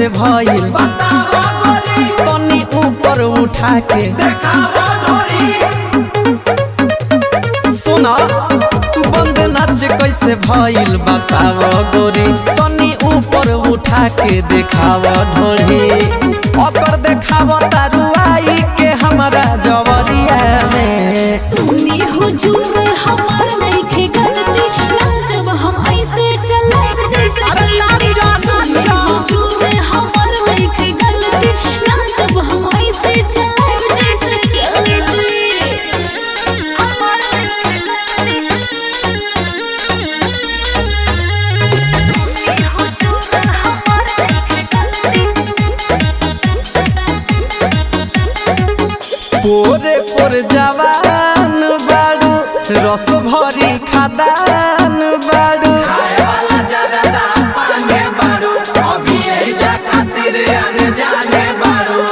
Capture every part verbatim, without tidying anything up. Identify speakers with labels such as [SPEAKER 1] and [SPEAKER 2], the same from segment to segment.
[SPEAKER 1] कैसे भइल
[SPEAKER 2] बतावा गोरी
[SPEAKER 1] तनी ऊपर उठा के
[SPEAKER 2] देखावा ढोरी
[SPEAKER 1] सुना बंद नाच कैसे भइल बताव गोरी तनी ऊपर उठा के देखाव ढोली ओकर देखाव तारुआई के हमारा जवरिया में
[SPEAKER 3] सुनी हुजूर हमार नइखे गलती ना जब हम ऐसे चले जैसे
[SPEAKER 2] अरे नाच जा, नाच जा।
[SPEAKER 3] हुजूर हमार नइखे गलती ना जब हम ऐसे चले जैसे चलती
[SPEAKER 1] पोरे पोर जवान बाड़ू रस भरी खादान बाड़ू
[SPEAKER 2] खाए वाला जरदा पाने बाड़ू अभी यही जा खातिर अनजाने बाड़ू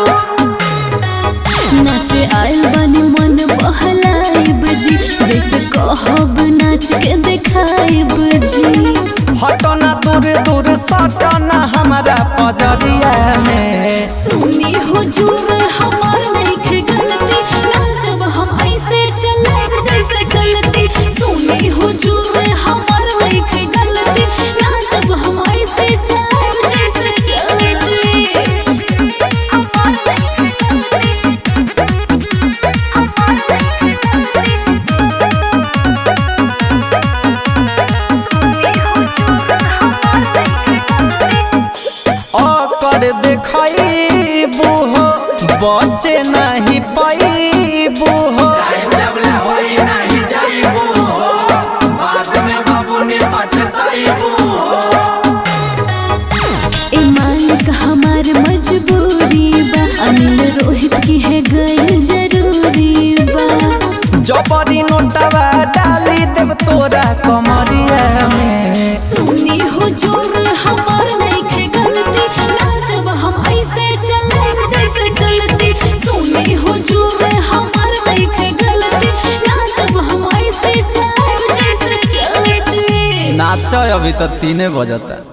[SPEAKER 3] नाचे आइल बानी मन बहलाइब जी जैसे कहब नाच के देखाइब जी
[SPEAKER 1] हटना दूर दूर सटना हमारा पजरिया में
[SPEAKER 3] सुनी हुजूर हमार नइखे गलती ना जब हम ऐसे चले जैसे चलती सुनी हुजूर हमार नइखे गलती ना जब हम ऐसे चले जैसे चलती हमार नइखे
[SPEAKER 1] ओकर देखइबू हो बचे नहीं पैबू हो
[SPEAKER 2] टाइम जबले होई नहीं जाइबू हो बाद में बाबू ने पछताइबू हो
[SPEAKER 3] ए मालिक हमार मजबूरी बा अनिल रोहित की है गई जरूरी बा
[SPEAKER 1] जबरी नोटवा डाली देव तोरा कमरिया में
[SPEAKER 3] सुनी हुजूर हमार नइखे गलती ना जब हम ऐसे चले जैसे चलती सुनी हुजूर हमार नइखे गलती ना जब हम ऐसे चले जैसे चलती
[SPEAKER 1] नाच अभी तो तीने बजता।